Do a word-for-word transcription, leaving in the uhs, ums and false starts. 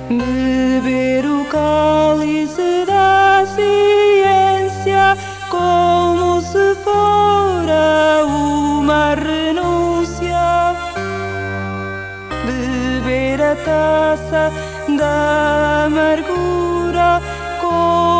beber o cálice da ciência como se fora uma renúncia, beber a taça da amargura como